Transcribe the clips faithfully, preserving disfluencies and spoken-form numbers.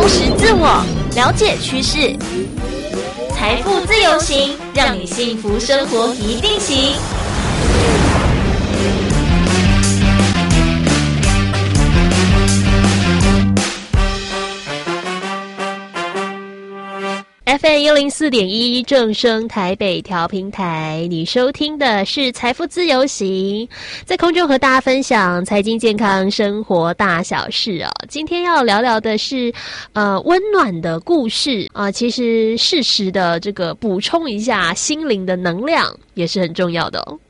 充实自我，了解趋势，财富自由行，让你幸福生活一定行。F M 一零四点一正声台北调频台，你收听的是财富自由行，在空中和大家分享财经健康生活大小事哦。今天要聊聊的是呃温暖的故事啊、呃，其实适时的这个补充一下心灵的能量也是很重要的哦。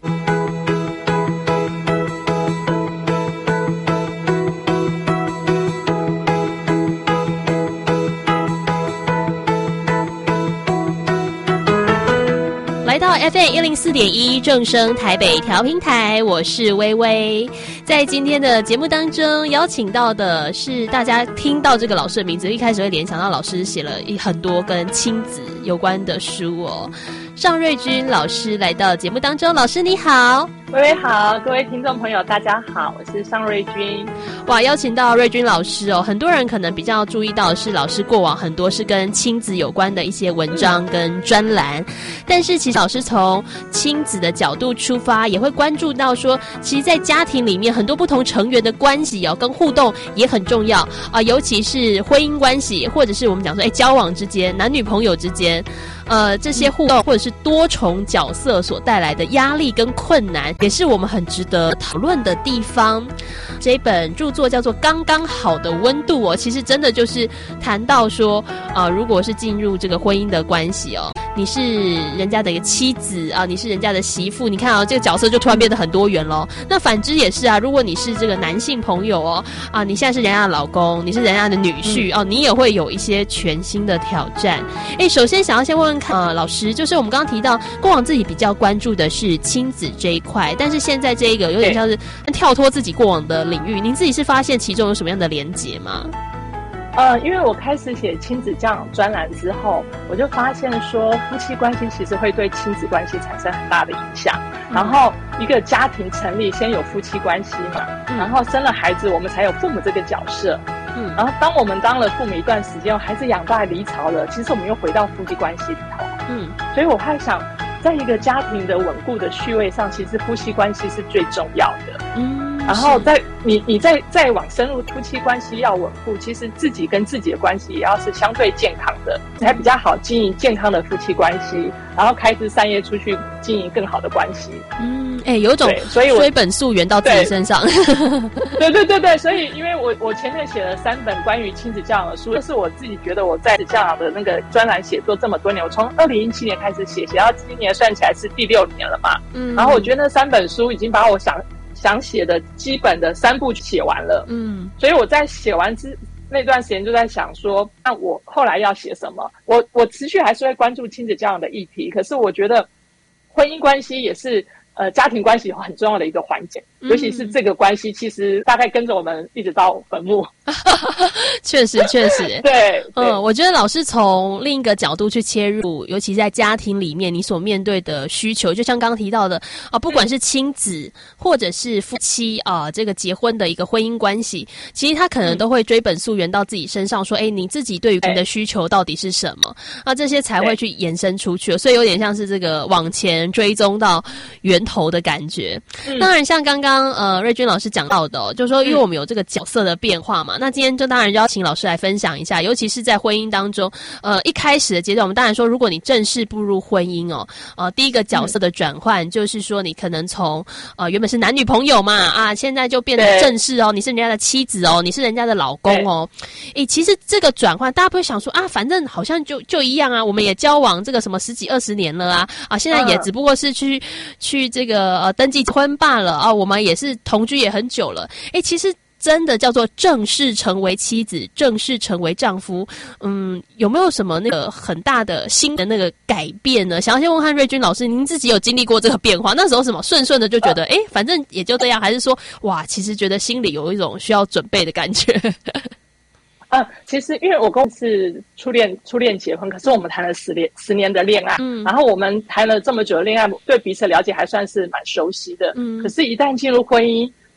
来到 F M 一零四点一正声台北调频台，我是微微。在今天的节目当中，邀请到的是大家听到这个老师的名字，一开始会联想到老师写了很多跟亲子有关的书哦。尚瑞君老师来到节目当中，老师你好。 微微好，各位听众朋友大家好，我是尚瑞君。 哇，邀请到瑞君老师哦，很多人可能比较注意到的是老师过往很多是跟亲子有关的一些文章跟专栏、嗯、但是其实老师从亲子的角度出发，也会关注到说其实在家庭里面很多不同成员的关系哦跟互动也很重要啊、呃，尤其是婚姻关系，或者是我们讲说哎交往之间，男女朋友之间呃这些互动或者是多重角色所带来的压力跟困难，也是我们很值得讨论的地方。这本著作叫做《刚刚好的温度》哦，其实真的就是谈到说，呃，如果是进入这个婚姻的关系哦，你是人家的一个妻子啊，你是人家的媳妇，你看啊，这个角色就突然变得很多元咯。那反之也是啊，如果你是这个男性朋友哦，啊，你现在是人家的老公，你是人家的女婿、嗯、哦，你也会有一些全新的挑战。哎，首先想要先问问看，呃，老师，就是我们刚刚提到过往自己比较关注的是亲子这一块，但是现在这一个有点像是跳脱自己过往的领域，您自己是发现其中有什么样的连结吗？ 呃，因为我开始写亲子教养专栏之后，我就发现说夫妻关系其实会对亲子关系产生很大的影响、嗯、然后一个家庭成立先有夫妻关系嘛、嗯、然后生了孩子我们才有父母这个角色，嗯，然后当我们当了父母一段时间，孩子养大离巢了，其实我们又回到夫妻关系里头，嗯，所以我还想在一个家庭的稳固的序位上，其实夫妻关系是最重要的，嗯，然后在你你再再往深入，夫妻关系要稳固，其实自己跟自己的关系也要是相对健康的，才比较好经营健康的夫妻关系，然后开枝散叶出去经营更好的关系。嗯， 哎、欸，有一种追本溯源到自己身上。 对对对对，所以因为我我前面写了三本关于亲子教养的书，这是我自己觉得我在教养的那个专栏写作这么多年，我从二零一七年开始写，写到今年算起来是第六年了嘛。嗯，然后我觉得那三本书已经把我想想写的基本的三部写完了。嗯，所以我在写完之那段时间就在想说，那我后来要写什么？我我持续还是会关注亲子教养的议题，可是我觉得婚姻关系也是呃家庭关系很重要的一个环节，尤其是这个关系其实大概跟着我们一直到坟墓。 确实确实对， 嗯，我觉得老师从另一个角度去切入，尤其在家庭里面你所面对的需求，就像刚刚提到的啊，不管是亲子或者是夫妻啊，这个结婚的一个婚姻关系，其实他可能都会追本溯源到自己身上，说哎，你自己对于人的需求到底是什么啊，这些才会去延伸出去，所以有点像是这个往前追踪到源头的感觉。嗯、当然像刚刚呃瑞君老师讲到的、哦、就是说因为我们有这个角色的变化嘛，那今天就当然邀请老师来分享一下，尤其是在婚姻当中，呃，一开始的阶段，我们当然说，如果你正式步入婚姻哦，呃，第一个角色的转换、嗯、就是说，你可能从呃原本是男女朋友嘛，啊，现在就变得正式哦，你是人家的妻子哦，你是人家的老公哦，诶，其实这个转换，大家不会想说啊，反正好像就就一样啊，我们也交往这个什么十几二十年了啊，啊，现在也只不过是去、嗯、去这个呃登记婚罢了啊，我们也是同居也很久了，诶，其实。真的叫做正式成为妻子，正式成为丈夫，嗯，有没有什么那个很大的新的那个改变呢？想要先问看瑞君老师，您自己有经历过这个变化？那时候什么顺顺的就觉得，哎、呃，反正也就这样，还是说，哇，其实觉得心里有一种需要准备的感觉？ 呃，其实因为我跟我是初恋初恋结婚，可是我们谈了十年十年的恋爱，嗯，然后我们谈了这么久的恋爱，对彼此了解还算是蛮熟悉的，嗯，可是一旦进入婚姻。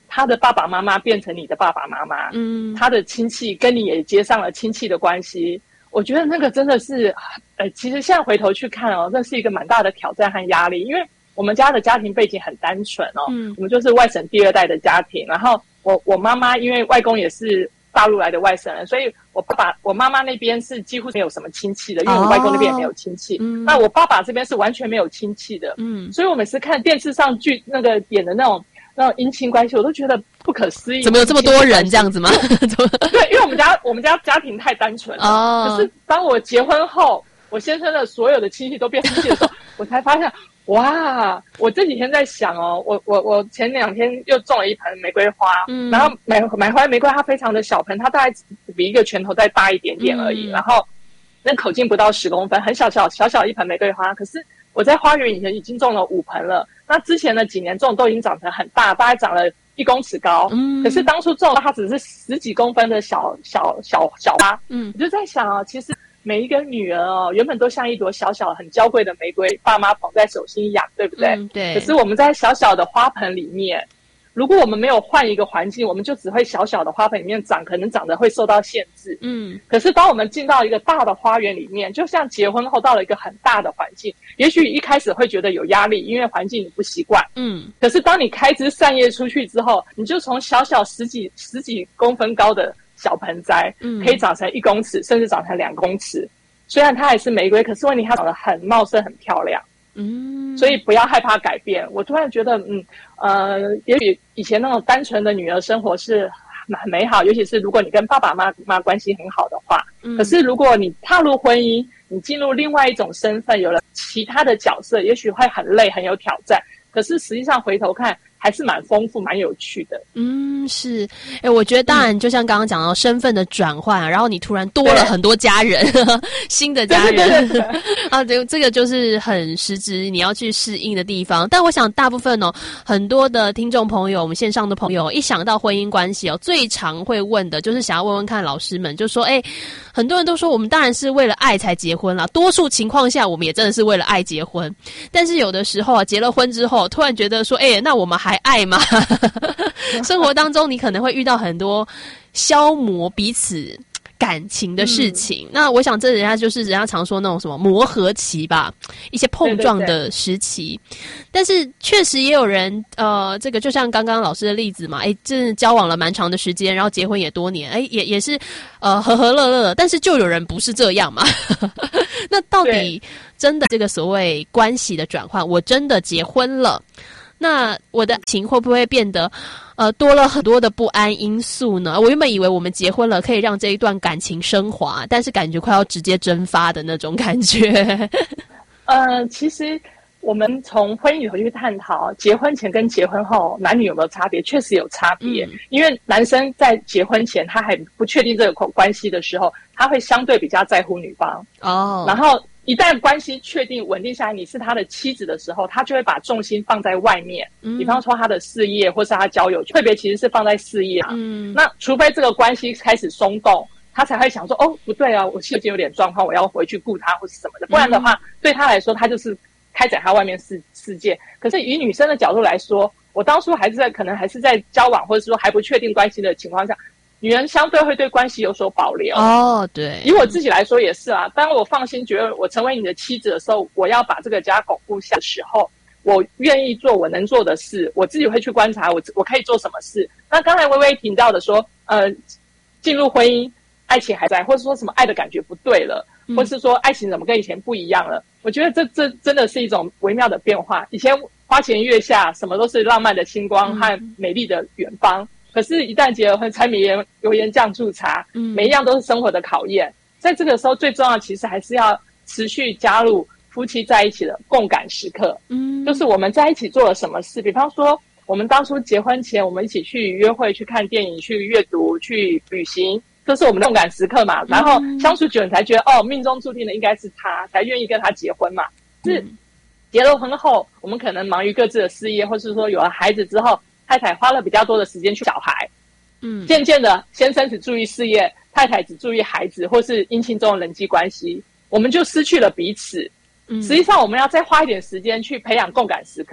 他的爸爸妈妈变成你的爸爸妈妈，嗯，他的亲戚跟你也接上了亲戚的关系。我觉得那个真的是，呃，其实现在回头去看哦，那是一个蛮大的挑战和压力，因为我们家的家庭背景很单纯哦，嗯，我们就是外省第二代的家庭，然后我我妈妈因为外公也是大陆来的外省人，所以我爸爸我妈妈那边是几乎没有什么亲戚的，因为我外公那边也没有亲戚，嗯，那我爸爸这边是完全没有亲戚的，嗯，所以我每次看电视上剧那个演的那种那种姻亲关系，我都觉得不可思议， 怎么有这么多人这样子吗？ 对，因为我们家我们家家庭太单纯了，哦，可是当我结婚后，我先生的所有的亲戚都变亲戚的时候，我才发现。哇！我这几天在想哦，我我我前两天又种了一盆玫瑰花，嗯，然后买买回来玫瑰花非常的小盆，它大概比一个拳头再大一点点而已，嗯，然后那口径不到十公分，很小小小小一盆玫瑰花。可是我在花园以前已经种了五盆了，那之前的几年种都已经长成很大，大概长了一公尺高，嗯，可是当初种它只是十几公分的小小小小花，嗯，我就在想啊，其实。每一个女儿哦，原本都像一朵小小很娇贵的玫瑰，爸妈捧在手心养，对不对？嗯，对。可是我们在小小的花盆里面，如果我们没有换一个环境，我们就只会小小的花盆里面长，可能长得会受到限制。嗯。可是当我们进到一个大的花园里面，就像结婚后到了一个很大的环境，也许一开始会觉得有压力，因为环境你不习惯。嗯。可是当你开枝散叶出去之后，你就从小小十几十几公分高的小盆栽，嗯，可以长成一公尺，甚至长成两公尺。虽然它还是玫瑰，可是问题它长得很茂盛、很漂亮。嗯，所以不要害怕改变。我突然觉得，嗯，呃，也许以前那种单纯的女儿生活是很美好，尤其是如果你跟爸爸妈妈关系很好的话。嗯，可是如果你踏入婚姻，你进入另外一种身份，有了其他的角色，也许会很累、很有挑战。可是实际上回头看，还是蛮丰富、蛮有趣的。 嗯，是。哎，我觉得当然，就像刚刚讲到身份的转换、啊，然后你突然多了很多家人，新的家人，对对对对啊，这这个就是很实质你要去适应的地方。但我想大部分哦，很多的听众朋友，我们线上的朋友，一想到婚姻关系哦，最常会问的就是想要问问看老师们，就说，哎，很多人都说我们当然是为了爱才结婚啦，多数情况下我们也真的是为了爱结婚，但是有的时候啊，结了婚之后，突然觉得说，哎，那我们还爱吗？生活当中你可能会遇到很多消磨彼此感情的事情、嗯、那我想这人家就是人家常说那种什么磨合期吧，一些碰撞的时期。对对对，但是确实也有人呃，这个就像刚刚老师的例子嘛，诶，真的交往了蛮长的时间，然后结婚也多年，诶，也也是呃和和乐乐，但是就有人不是这样嘛。那到底真的这个所谓关系的转换，我真的结婚了，那我的情会不会变得呃多了很多的不安因素呢？我原本以为我们结婚了可以让这一段感情升华，但是感觉快要直接蒸发的那种感觉。 呃，其实我们从婚姻里头去探讨，结婚前跟结婚后男女有没有差别，确实有差别、嗯、因为男生在结婚前他还不确定这个关系的时候，他会相对比较在乎女方哦，然后一旦关系确定稳定下来，你是他的妻子的时候，他就会把重心放在外面，嗯、比方说他的事业或是他交友，特别其实是放在事业啊。嗯，那除非这个关系开始松动，他才会想说，哦，不对啊，我现在有点状况，我要回去顾他或是什么的，不然的话，嗯、对他来说，他就是开展他外面世世界。可是以女生的角度来说，我当初还是在可能还是在交往或者说还不确定关系的情况下。女人相对会对关系有所保留哦，对。 以我自己来说也是啊，当我放心觉得我成为你的妻子的时候，我要把这个家巩固下的时候，我愿意做我能做的事，我自己会去观察我我可以做什么事。那刚才微微提到的说，呃，进入婚姻，爱情还在，或者说什么爱的感觉不对了，嗯、或是说爱情怎么跟以前不一样了？我觉得这这真的是一种微妙的变化。以前花前月下，什么都是浪漫的星光和美丽的远方。嗯，可是，一旦结了婚，柴米油盐酱醋茶，嗯，每一样都是生活的考验。在这个时候，最重要其实还是要持续加入夫妻在一起的共感时刻。嗯，就是我们在一起做了什么事，比方说，我们当初结婚前，我们一起去约会、去看电影、去阅读、去旅行，这是我们的共感时刻嘛。然后相处久，你才觉得哦，命中注定的应该是他，才愿意跟他结婚嘛。是结了婚后，我们可能忙于各自的事业，或是说有了孩子之后。太太花了比较多的时间去小孩，嗯，渐渐的，先生只注意事业，太太只注意孩子，或是姻亲中的人际关系，我们就失去了彼此。嗯，实际上我们要再花一点时间去培养共感时刻，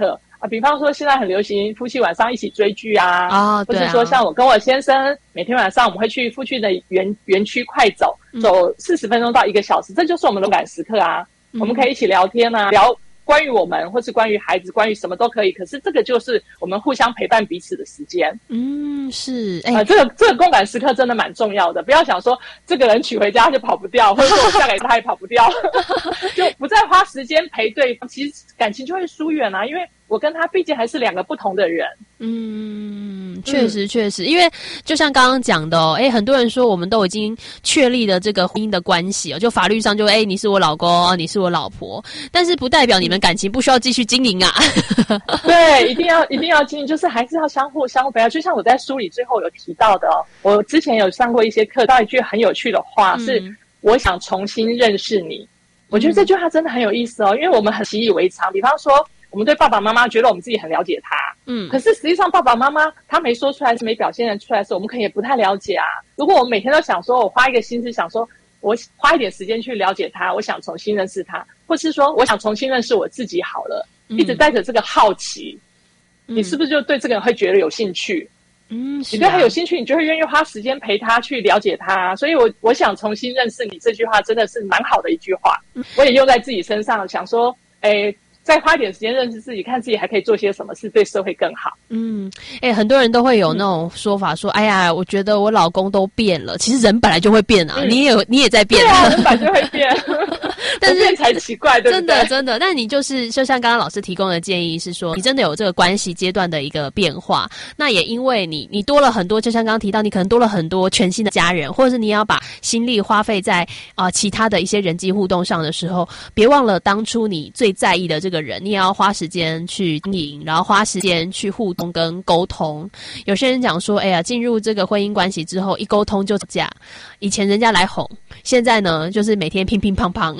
啊，比方说现在很流行夫妻晚上一起追剧啊， 啊，对啊， 或是说像我跟我先生每天晚上我们会去附近的园园区快走，走四十分钟到一个小时，这就是我们的感时刻啊。嗯、我们可以一起聊天啊，聊关于我们或是关于孩子，关于什么都可以。可是这个就是我们互相陪伴彼此的时间。 嗯，是，哎、 呃，这个这个共感时刻真的蛮重要的。不要想说这个人娶回家就跑不掉，或者说我嫁给他也跑不掉，就不再花时间陪对方，其实感情就会疏远啊。因为我跟他毕竟还是两个不同的人。 嗯，确实确实，因为就像刚刚讲的哦，哎，很多人说我们都已经确立了这个婚姻的关系哦，就法律上就哎，你是我老公，你是我老婆，但是不代表你们感情不需要继续经营啊。 对，一定要一定要经营，就是还是要相互相互陪伴。就像我在书里最后有提到的哦，我之前有上过一些课，到一句很有趣的话、嗯、是我想重新认识你。我觉得这句话真的很有意思哦，因为我们很习以为常，比方说我们对爸爸妈妈觉得我们自己很了解他，嗯，可是实际上爸爸妈妈他没说出来，是没表现出来的时候，我们可能也不太了解啊。如果我们每天都想说我花一个心思想说我花一点时间去了解他，我想重新认识他，或是说我想重新认识我自己好了，嗯、一直带着这个好奇、嗯、你是不是就对这个人会觉得有兴趣？嗯，你对他有兴趣，你就会愿意花时间陪他去了解他。所以我我想重新认识你这句话真的是蛮好的一句话，嗯、我也用在自己身上，想说诶再花一点时间认识自己，看自己还可以做些什么事对社会更好。 嗯，哎、欸，很多人都会有那种说法说，说、嗯、哎呀，我觉得我老公都变了。其实人本来就会变啊，嗯、你也有你也在变， 对啊，人本来就会变，但是变才奇怪，对不对？ 真的真的，但你就是就像刚刚老师提供的建议是说，你真的有这个关系阶段的一个变化，那也因为你你多了很多，就像刚刚提到，你可能多了很多全新的家人，或者是你要把心力花费在啊、呃、其他的一些人际互动上的时候，别忘了当初你最在意的这个人，你也要花时间去经营，然后花时间去互动跟沟通。有些人讲说，哎呀，进入这个婚姻关系之后，一沟通就吵架。以前人家来哄，现在呢，就是每天乒乒乓乓。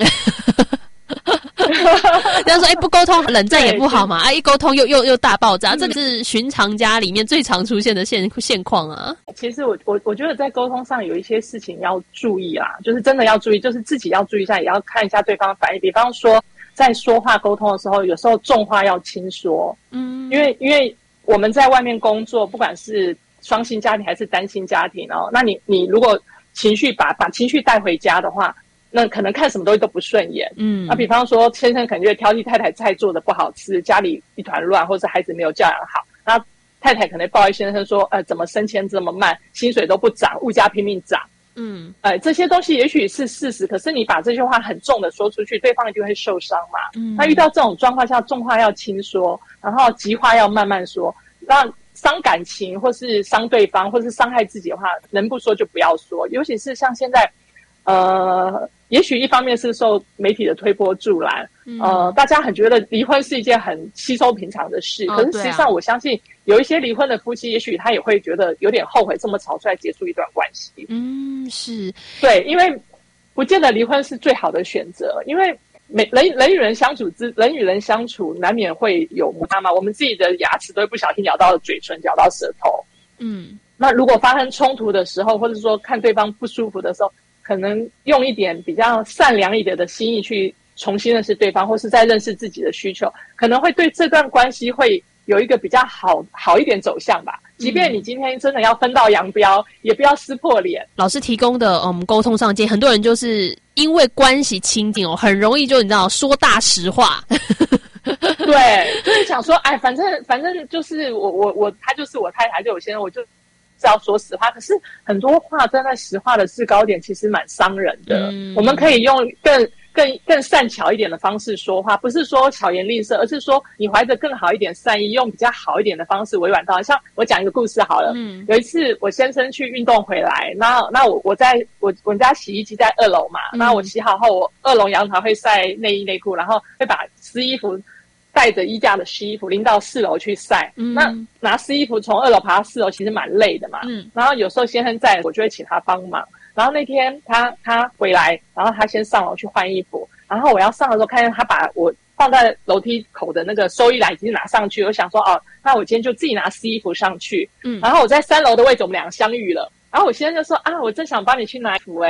人家说，哎，不沟通冷战也不好嘛，啊，一沟通又又又大爆炸，嗯、这个是寻常家里面最常出现的现现况啊。 其实我我我觉得在沟通上有一些事情要注意啦，就是真的要注意，就是自己要注意一下，也要看一下对方的反应。比方说，在说话沟通的时候，有时候重话要轻说，嗯，因为因为我们在外面工作，不管是双薪家庭还是单薪家庭哦，那你你如果情绪把把情绪带回家的话，那可能看什么东西都不顺眼，嗯，那比方说先生可能觉得挑剔太太菜做的不好吃，家里一团乱，或者孩子没有教养好，那太太可能抱怨先生说，呃，怎么升迁这么慢，薪水都不涨，物价拼命涨。嗯，呃，这些东西也许是事实，可是你把这句话很重的说出去，对方一定会受伤嘛。嗯，那遇到这种状况下，重话要轻说，然后急话要慢慢说，让伤感情或是伤对方或是伤害自己的话，能不说就不要说。尤其是像现在，呃，也许一方面是受媒体的推波助澜，嗯、呃，大家很觉得离婚是一件很稀松平常的事，哦、可是实际上我相信。有一些离婚的夫妻，也许他也会觉得有点后悔，这么吵出来结束一段关系。 嗯，是， 对，因为不见得离婚是最好的选择，因为每人人与人相处之人与人相处，难免会有摩擦嘛。我们自己的牙齿都会不小心咬到嘴唇，咬到舌头。嗯，那如果发生冲突的时候，或者说看对方不舒服的时候，可能用一点比较善良一点的心意去重新认识对方，或是再认识自己的需求，可能会对这段关系会有一个比较好好一点走向吧。即便你今天真的要分道扬镳，嗯、也不要撕破脸。 老师提供的嗯沟通上建议，很多人就是因为关系亲近哦，很容易就你知道说大实话。 对，就是想说，哎，反正反正就是我我我，他就是我太太，就有些人我就。是要说实话，可是很多话站在实话的制高点，其实蛮伤人的。嗯、我们可以用更更更善巧一点的方式说话，不是说巧言令色，而是说你怀着更好一点善意，用比较好一点的方式委婉道。像我讲一个故事好了，嗯、有一次我先生去运动回来，那那我我在我我们家洗衣机在二楼嘛，那、嗯、我洗好后，我二楼阳台会晒内衣内裤，然后会把湿衣服。带着衣架的湿衣服拎到四楼去晒，嗯、那拿湿衣服从二楼爬到四楼其实蛮累的嘛。嗯、然后有时候先生在，我就会请他帮忙。然后那天他他回来，然后他先上楼去换衣服，然后我要上的时候看见他把我放在楼梯口的那个收衣篮已经拿上去，我想说哦，那我今天就自己拿湿衣服上去。嗯、然后我在三楼的位置，我们两个相遇了。然后我先生就说啊，我正想帮你去拿衣服哎、欸。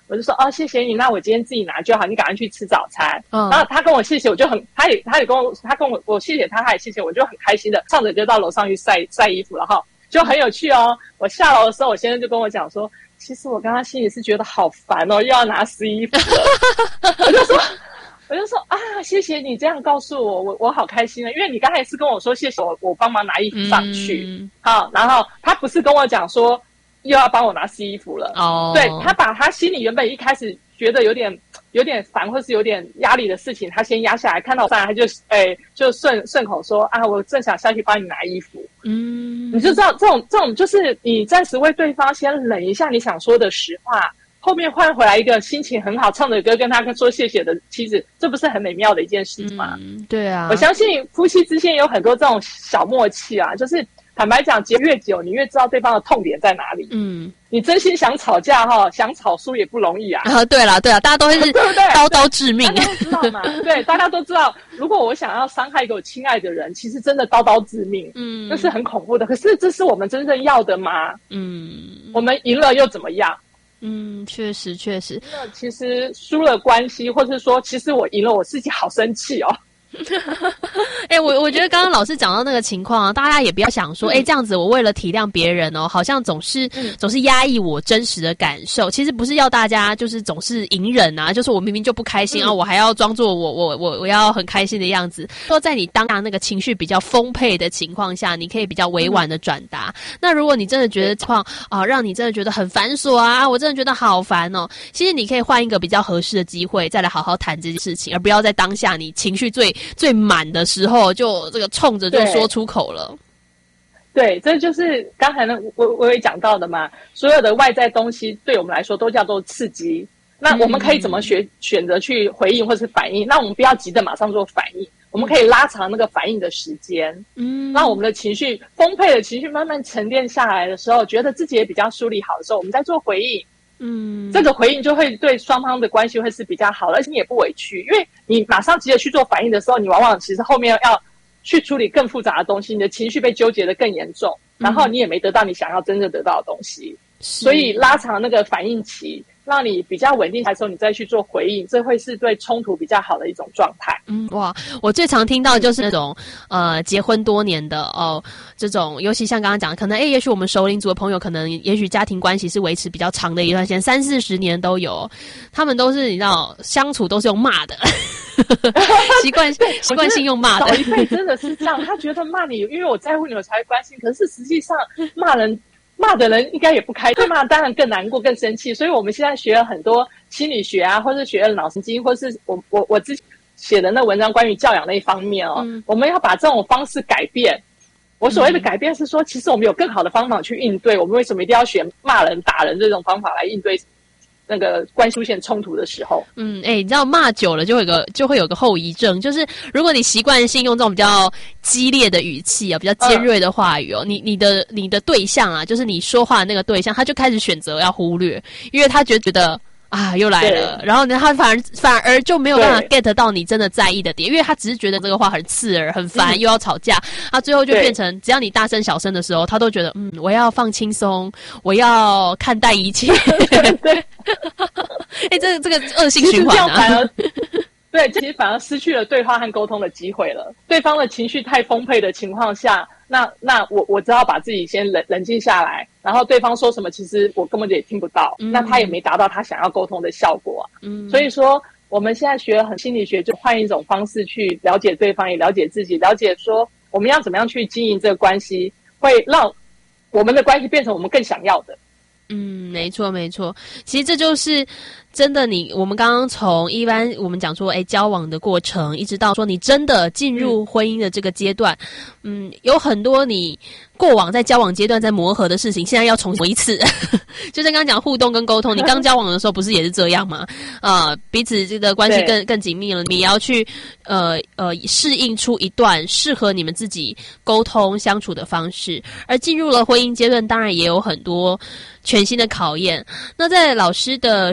我就说哦，谢谢你，那我今天自己拿就好，你赶快去吃早餐。 嗯， 然后他跟我谢谢，我就很，他也他也跟我，他跟我我谢谢他，他也谢谢我，就很开心的唱着就到楼上去晒晒衣服了哈，就很有趣哦。我下楼的时候，我先生就跟我讲说，其实我刚刚心里是觉得好烦哦，又要拿湿衣服了。我就说。我就说啊，谢谢你这样告诉我，我我好开心啊！因为你刚才是跟我说谢谢我，我帮忙拿衣服上去，嗯、好，然后他不是跟我讲说又要帮我拿湿衣服了哦。对，他把他心里原本一开始觉得有点有点烦或是有点压力的事情，他先压下来，看到我上来他就哎就顺顺口说啊，我正想下去帮你拿衣服，嗯，你就知道这种这种就是你暂时为对方先冷一下你想说的实话。后面换回来一个心情很好，唱着歌跟他说谢谢的妻子，这不是很美妙的一件事吗？ 嗯，对啊， 我相信夫妻之间有很多这种小默契啊，就是坦白讲，结越久，你越知道对方的痛点在哪里。嗯，你真心想吵架哈，想吵输也不容易啊。 啊，对啦，对啦，大家都是刀刀致命， 大家都知道嘛。对，大家都知道，如果我想要伤害一个我亲爱的人，其实真的刀刀致命，嗯，那是很恐怖的。可是这是我们真正要的吗？嗯，我们赢了又怎么样？ 嗯，确实确实。 那其实输了关系，或是说，其实我赢了，我自己好生气哦。 哎、欸，我我觉得刚刚老师讲到那个情况啊，大家也不要想说，哎、欸，这样子我为了体谅别人哦，好像总是、嗯、总是压抑我真实的感受。其实不是要大家就是总是隐忍啊，就是我明明就不开心、嗯、啊，我还要装作我我我我要很开心的样子。说在你当下那个情绪比较丰沛的情况下，你可以比较委婉的转达。嗯、那如果你真的觉得情况啊，让你真的觉得很繁琐啊，我真的觉得好烦哦，其实你可以换一个比较合适的机会，再来好好谈这件事情，而不要在当下你情绪最最满的时候就这个冲着就说出口了。 对，这就是刚才呢我我也讲到的嘛，所有的外在东西对我们来说都叫做刺激，那我们可以怎么选、嗯、选择去回应或是反应？那我们不要急着马上做反应，我们可以拉长那个反应的时间，嗯，让我们的情绪丰沛的情绪慢慢沉淀下来的时候，觉得自己也比较梳理好的时候，我们再做回应。嗯，这个回应就会对双方的关系会是比较好的，而且你也不委屈，因为你马上急着去做反应的时候，你往往其实后面要去处理更复杂的东西，你的情绪被纠结得更严重，然后你也没得到你想要真正得到的东西，所以拉长那个反应期，让你比较稳定的时候，你再去做回应，这会是对冲突比较好的一种状态。 嗯，哇，我最常听到的就是那种呃结婚多年的哦，这种尤其像刚刚讲的，可能哎，也许我们熟龄族的朋友，可能也许家庭关系是维持比较长的一段时间，三四十年都有，他们都是你知道相处都是用骂的。习惯习惯性用骂的， 老一辈真的是这样，他觉得骂你，因为我在乎你，我才会关心。可是实际上，骂人骂的人应该也不开心，骂当然更难过、更生气。所以我们现在学了很多心理学啊，或是学了脑神经，或是我我我之前写的那文章关于教养那一方面哦，嗯、我们要把这种方式改变。我所谓的改变是说，其实我们有更好的方法去应对。我们为什么一定要选骂人、打人这种方法来应对？那个关系出现冲突的时候， 嗯，哎、欸，你知道骂久了就会有个就会有个后遗症，就是如果你习惯性用这种比较激烈的语气啊，比较尖锐的话语哦，嗯、你你的你的对象啊，就是你说话的那个对象，他就开始选择要忽略，因为他觉得啊又来了，然后呢，他反而反而就没有办法 get 到你真的在意的点，因为他只是觉得这个话很刺耳、很烦，嗯、又要吵架，他最后就变成只要你大声小声的时候，他都觉得嗯，我要放轻松，我要看淡一切。对，哎、欸，这个这个恶性循环啊， 反而对，其实反而失去了对话和沟通的机会了。对方的情绪太丰沛的情况下，那那我我只好把自己先冷冷静下来，然后对方说什么，其实我根本就也听不到，嗯、那他也没达到他想要沟通的效果啊。嗯，所以说我们现在学很心理学，就换一种方式去了解对方，也了解自己，了解说我们要怎么样去经营这个关系，会让我们的关系变成我们更想要的。 嗯，没错没错，其实这就是真的你，我们刚刚从一般我们讲说，哎，交往的过程，一直到说你真的进入婚姻的这个阶段，嗯，有很多你过往在交往阶段在磨合的事情，现在要重新一次。就像刚刚讲互动跟沟通，你刚交往的时候不是也是这样吗？呃，彼此这个关系更更紧密了，你也要去呃呃适应出一段适合你们自己沟通相处的方式。而进入了婚姻阶段，当然也有很多全新的考验。那在老师的书里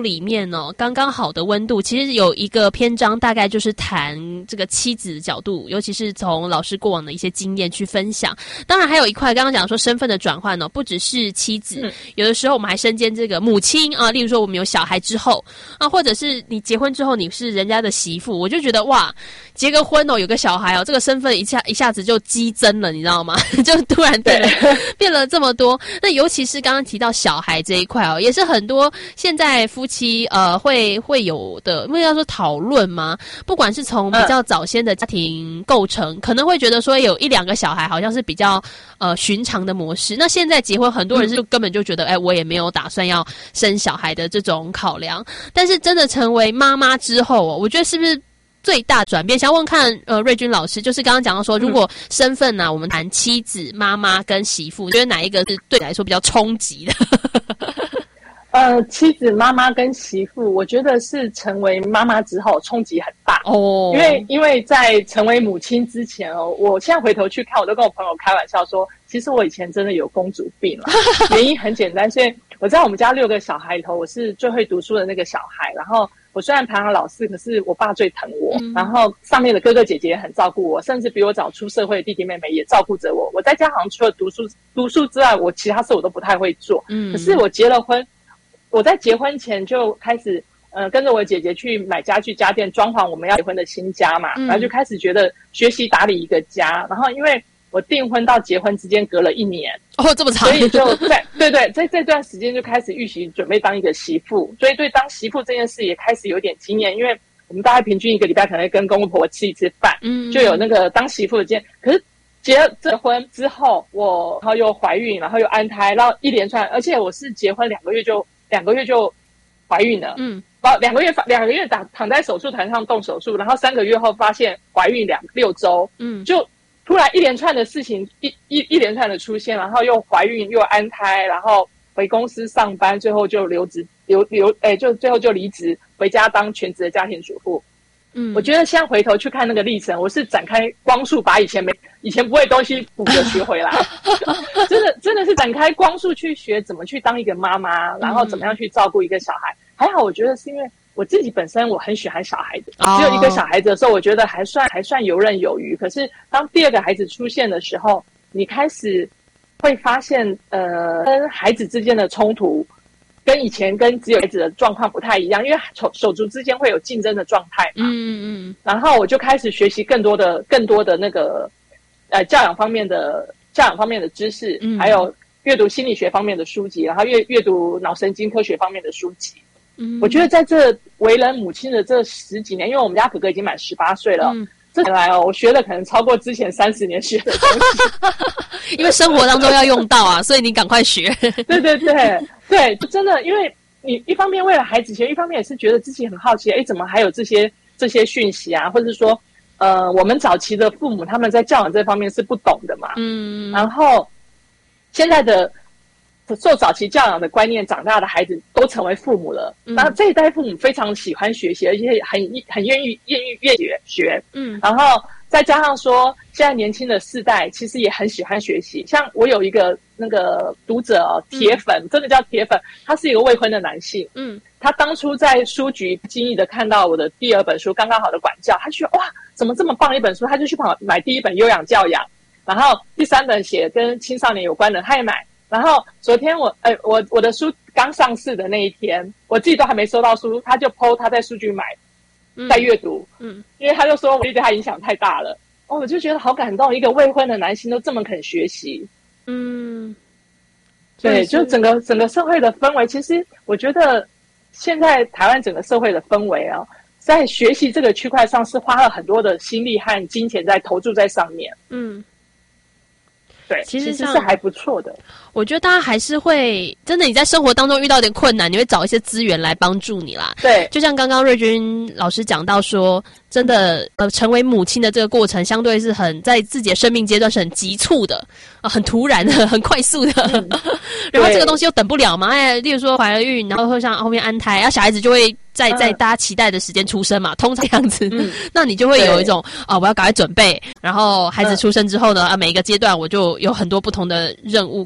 里面哦，刚刚好的温度，其实有一个篇章大概就是谈这个妻子的角度，尤其是从老师过往的一些经验去分享。当然还有一块刚刚讲说身份的转换哦，不只是妻子，嗯、有的时候我们还身兼这个母亲啊，例如说我们有小孩之后啊，或者是你结婚之后你是人家的媳妇，我就觉得哇，结个婚哦，有个小孩哦，这个身份一下一下子就激增了，你知道吗？就突然变了变了这么多。那尤其是刚刚提到小孩这一块哦，也是很多现在夫妻呃会会有的，因为要说讨论嘛，不管是从比较早先的家庭构成，嗯、可能会觉得说有一两个小孩好像是比较呃寻常的模式。那现在结婚，很多人是根本就觉得，哎、嗯，我也没有打算要生小孩的这种考量。但是真的成为妈妈之后哦，我觉得是不是最大转变？想问看呃瑞君老师，就是刚刚讲到说，如果身份呢、啊，我们谈妻子、妈妈跟媳妇，觉得哪一个是对你来说比较冲击的？ 呃，妻子、妈妈跟媳妇，我觉得是成为妈妈之后冲击很大哦。因为因为在成为母亲之前哦，我现在回头去看，我都跟我朋友开玩笑说，其实我以前真的有公主病了。原因很简单，所以我在我们家六个小孩里头，我是最会读书的那个小孩。然后我虽然排行老四，可是我爸最疼我。嗯、然后上面的哥哥姐姐也很照顾我，甚至比我早出社会的弟弟妹妹也照顾着我。我在家好像除了读书读书之外，我其他事我都不太会做。嗯，可是我结了婚。我在结婚前就开始，呃，跟着我姐姐去买家具家电，装潢我们要结婚的新家嘛，嗯、然后就开始觉得学习打理一个家。然后因为我订婚到结婚之间隔了一年， 哦，这么长， 所以就在对对，在这段时间就开始预习准备当一个媳妇，所以对当媳妇这件事也开始有点经验，因为我们大概平均一个礼拜可能会跟公公婆婆吃一次饭，嗯，就有那个当媳妇的经验。可是结了这婚之后，我然后又怀孕，然后又安胎，然后一连串，而且我是结婚两个月就。两个月就怀孕了，嗯，两个月两个月躺躺在手术台上动手术，然后三个月后发现怀孕两六周，嗯，就突然一连串的事情一一一连串的出现，然后又怀孕又安胎，然后回公司上班，最后就留职留留，哎，就最后就离职回家当全职的家庭主妇。嗯，我觉得现在回头去看那个历程，我是展开光速把以前没以前不会的东西补着学回来，真的真的是展开光速去学怎么去当一个妈妈，然后怎么样去照顾一个小孩。还好，我觉得是因为我自己本身我很喜欢小孩子，只有一个小孩子的时候，我觉得还算还算游刃有余。可是当第二个孩子出现的时候，你开始会发现，呃，跟孩子之间的冲突。跟以前跟只有孩子的状况不太一样，因为手手足之间会有竞争的状态嘛。嗯嗯。然后我就开始学习更多的、更多的那个呃教养方面的教养方面的知识，嗯、还有阅读心理学方面的书籍，然后阅阅读脑神经科学方面的书籍。嗯，我觉得在这为人母亲的这十几年，因为我们家哥哥已经满十八岁了。嗯，这年来哦，我学的可能超过之前三十年学的东西，因为生活当中要用到啊，所以你赶快学。 对对对对，真的，因为你一方面为了孩子学，一方面也是觉得自己很好奇，哎，怎么还有这些这些讯息啊？或者是说，呃，我们早期的父母他们在教养这方面是不懂的嘛，嗯，然后现在的。受早期教养的观念长大的孩子都成为父母了，然后这一代父母非常喜欢学习，而且很很愿意愿意愿意学，嗯，然后再加上说，现在年轻的世代其实也很喜欢学习。像我有一个那个读者哦，铁粉，嗯、真的叫铁粉，他是一个未婚的男性，嗯，他当初在书局不经意的看到我的第二本书《刚刚好的管教》，他觉得哇，怎么这么棒的一本书，他就去跑买第一本《优养教养》，然后第三本写跟青少年有关的，他也买。然后昨天我，哎、欸，我我的书刚上市的那一天，我自己都还没收到书，他就 po 他在书局买，在阅读，嗯，嗯因为他就说我对他影响太大了，哦，我就觉得好感动，一个未婚的男性都这么肯学习，嗯，对，就整个整个社会的氛围，其实我觉得现在台湾整个社会的氛围啊，在学习这个区块上是花了很多的心力和金钱在投注在上面，嗯。对，其实是还不错的。 我觉得大家还是会真的，你在生活当中遇到一点困难，你会找一些资源来帮助你啦。 对， 就像刚刚瑞君老师讲到说，真的呃，成为母亲的这个过程，相对是很在自己的生命阶段是很急促的，呃、很突然的，很快速的。嗯、然后这个东西又等不了嘛，哎，例如说怀了孕，然后会像后面安胎，然后小孩子就会。在在大家期待的时间出生嘛，通常这样子，嗯、那你就会有一种啊，我要赶快准备，然后孩子出生之后呢，啊，每一个阶段我就有很多不同的任务跟挑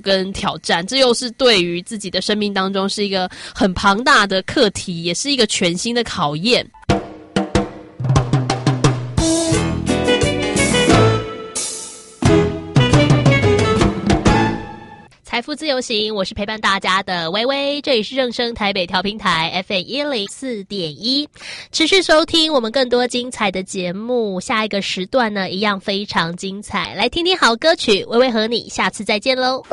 挑战，这又是对于自己的生命当中是一个很庞大的课题，也是一个全新的考验。财富自由行，我是陪伴大家的微微，这里是正声台北调频台 F M 一零四点一，持续收听我们更多精彩的节目。下一个时段呢，一样非常精彩，来听听好歌曲，微微和你下次再见喽。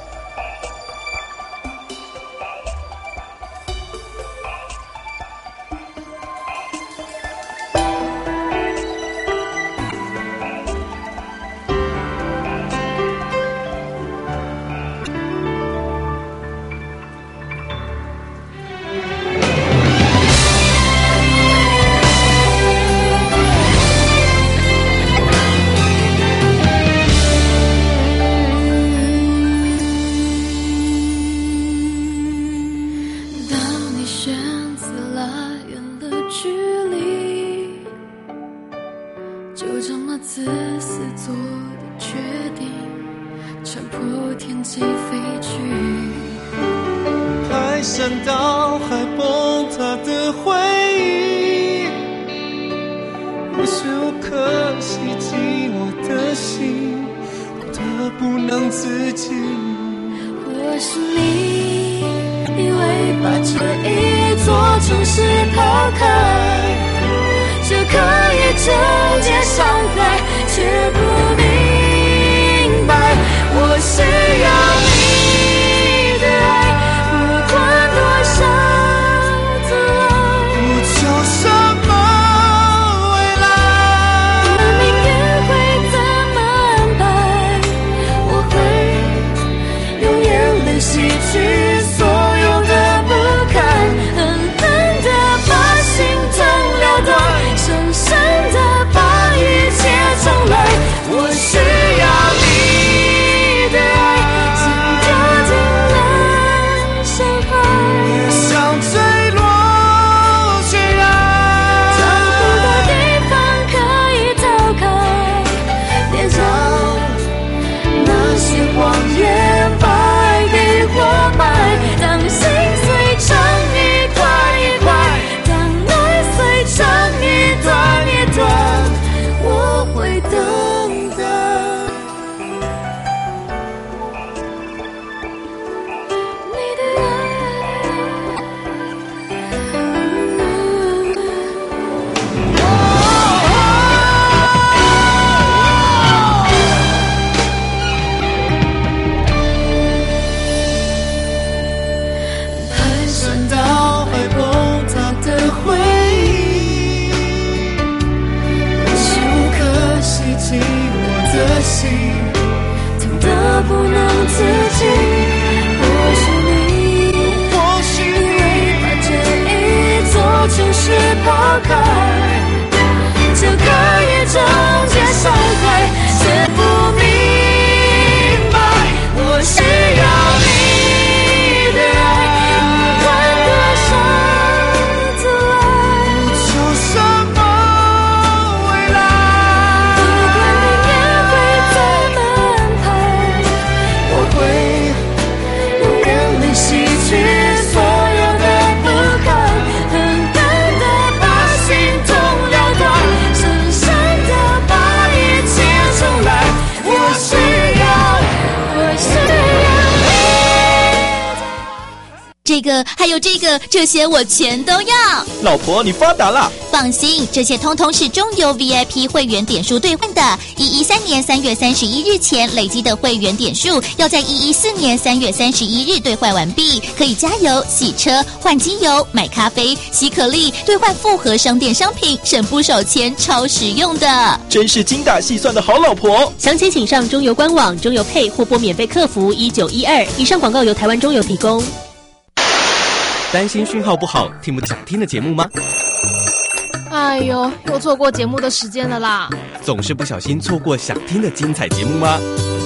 这个还有这个，这些我全都要。 老婆，你发达了。 放心，这些通通是中油 V I P 会员点数兑换的。一一三年三月三十一日前累积的会员点数，要在一一四年三月三十一日兑换完毕，可以加油、洗车、换机油、买咖啡、洗可丽、兑换复合商店商品，省不少钱，超实用的。 真是精打细算的好老婆。 详情请上中油官网、中油配或拨免费客服一九一二。以上广告由台湾中油提供。 担心讯号不好，听不想听的节目吗？ 哎呦，又错过节目的时间了啦！ 总是不小心错过想听的精彩节目吗？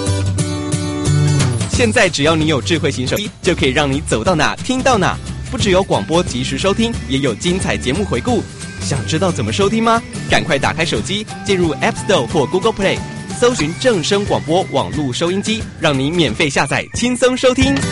现在只要你有智慧型手机，就可以让你走到哪听到哪。不只有广播及时收听，也有精彩节目回顾。想知道怎么收听吗？赶快打开手机，进入 App Store 或 Google Play， 搜寻正声广播网络收音机，让你免费下载，轻松收听。